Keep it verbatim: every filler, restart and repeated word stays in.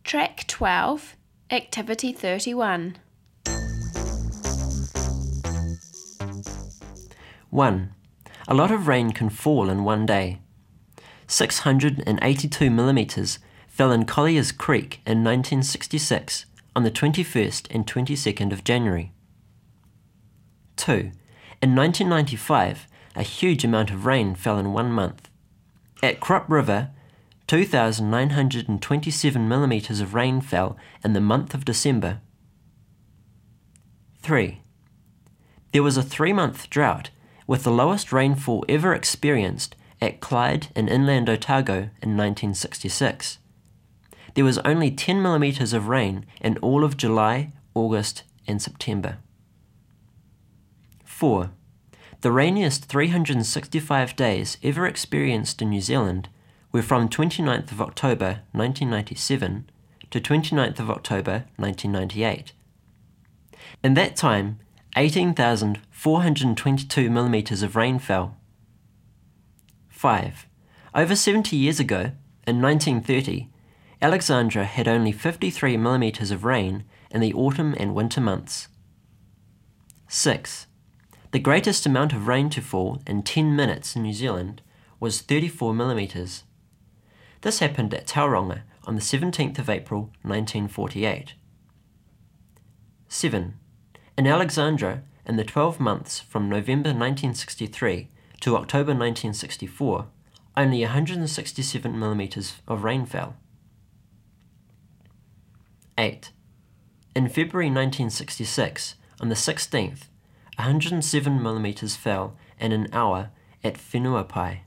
Track twelve, Activity thirty-one. one. A lot of rain can fall in one day. six hundred eighty-two millimetres fell in Collier's Creek in nineteen sixty-six on the twenty-first and twenty-second of January. two. In nineteen ninety-five, a huge amount of rain fell in one month. At Krupp River, two thousand nine hundred twenty-seven millimetres of rain fell in the month of December. three. There was a three-month drought with the lowest rainfall ever experienced at Clyde in inland Otago in nineteen sixty-six. There was only ten millimetres of rain in all of July, August and September. four. The rainiest three hundred sixty-five days ever experienced in New Zealand were from twenty-ninth of October nineteen ninety-seven to twenty-ninth of October nineteen ninety-eight. In that time, eighteen thousand four hundred twenty-two millimetres of rain fell. five. Over seventy years ago, in nineteen thirty, Alexandra had only fifty-three millimetres of rain in the autumn and winter months. six. The greatest amount of rain to fall in ten minutes in New Zealand was thirty-four millimetres. This happened at Tauranga on the seventeenth of April nineteen forty-eight. seven. In Alexandra, in the twelve months from November nineteen sixty-three to October nineteen sixty-four, only one hundred sixty-seven millimetres of rain fell. eight. In February nineteen sixty-six, on the sixteenth, one hundred seven millimetres fell in an hour at Whenuapai.